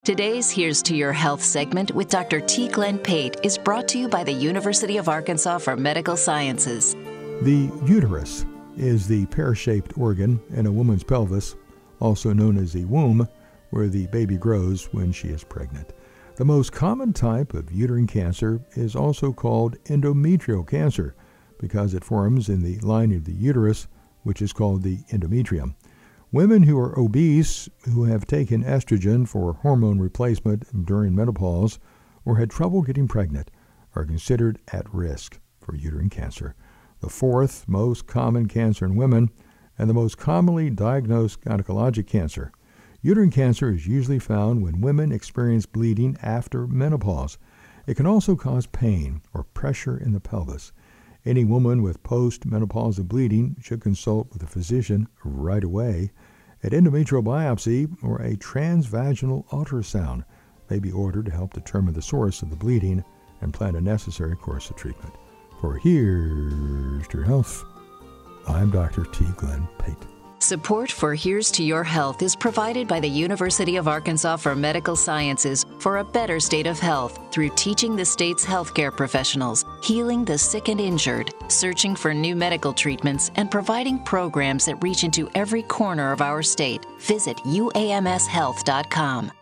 Today's Here's to Your Health segment with Dr. T. Glenn Pate is brought to you by the University of Arkansas for Medical Sciences. The uterus is the pear-shaped organ in a woman's pelvis, also known as the womb, where the baby grows when she is pregnant. The most common type of uterine cancer is also called endometrial cancer because it forms in the lining of the uterus, which is called the endometrium. Women who are obese, who have taken estrogen for hormone replacement during menopause, or had trouble getting pregnant, are considered at risk for uterine cancer. The fourth most common cancer in women and the most commonly diagnosed gynecologic cancer. Uterine cancer is usually found when women experience bleeding after menopause. It can also cause pain or pressure in the pelvis. Any woman with post-menopausal bleeding should consult with a physician right away. An endometrial biopsy or a transvaginal ultrasound may be ordered to help determine the source of the bleeding and plan a necessary course of treatment. For Here's to Your Health, I'm Dr. T. Glenn Pate. Support for Here's to Your Health is provided by the University of Arkansas for Medical Sciences for a better state of health through teaching the state's healthcare professionals, healing the sick and injured, searching for new medical treatments, and providing programs that reach into every corner of our state. Visit uamshealth.com.